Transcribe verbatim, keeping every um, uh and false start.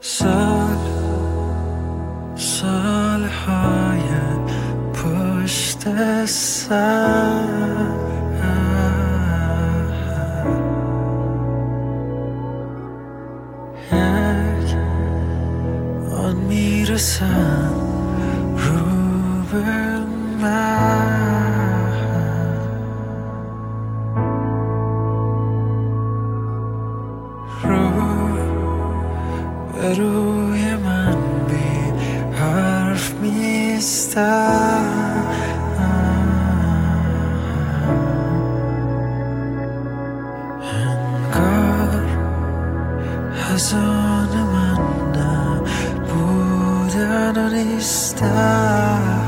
سال سالهای پشت سر یک آن میرسن رو به من، رو به روی من بی حرف میستن، انگار از آن من نبودن و نیستن.